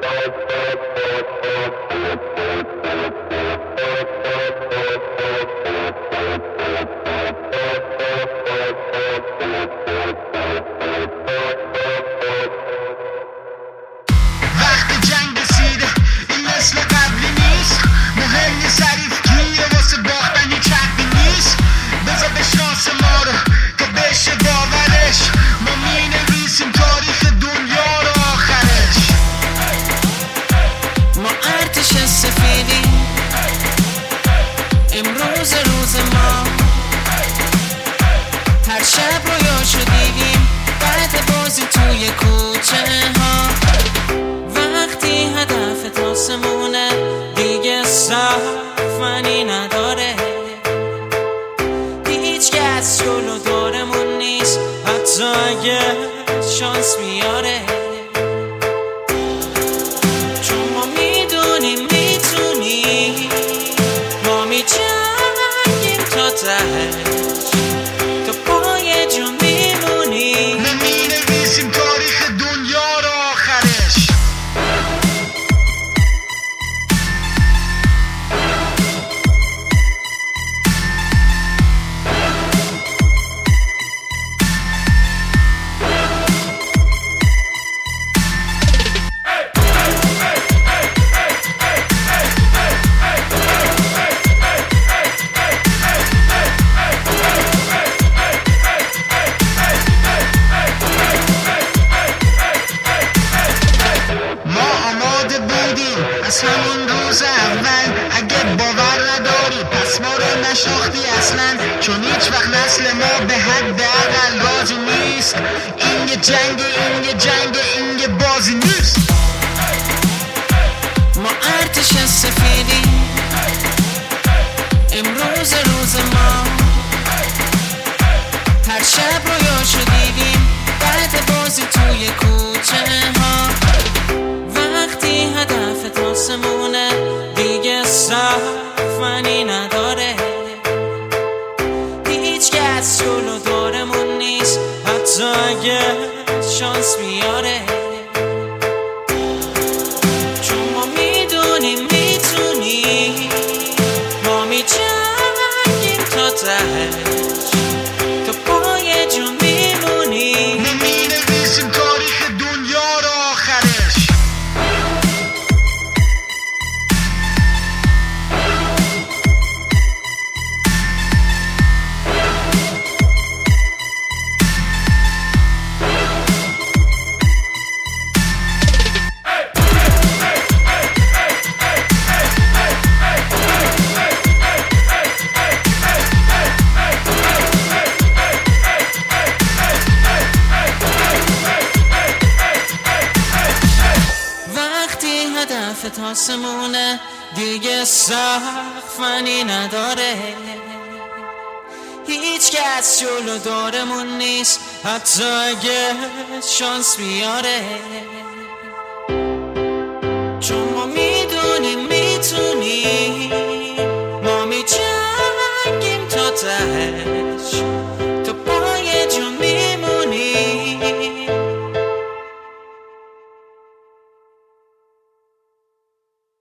معنی نداره، هیچ کس جلو دورمون نیست، حتی اگه شانس بیاره. چون ما میدونیم میتونیم، ما میجنگیم تا تهش، تا پای جون میمونیم، نمینویسیم تاریخ دنیا رو آخرش. از همون روز اول اگه باور نداری پس ما رو نشناختی اصلا، چون هیچ وقت نسل ما به حد اقل راضی نیست. این یه جنگ، این یه جنگ، این یه بازی نیست. ما ارتش سفیدیم، امروز روز ما، هر شب رویاشو دیدیم بعد بازی توی کوچه ها. وقتی هدفت آسمونه دیگه صرف معنی نداره، هیچ کس جلو دورمون نیست، حتی اگه شانس بیاره. چون ما میدونیم میتونیم، ما میجنگیم تا تهش، تا پای جون میمونیم، نمینویسیم تاریخ دنیا رو آخرش. هدفت آسمونه دیگه سقف معنی نداره، هیچ کس جلو دورمون نیست، حتی اگه شانس بیاره.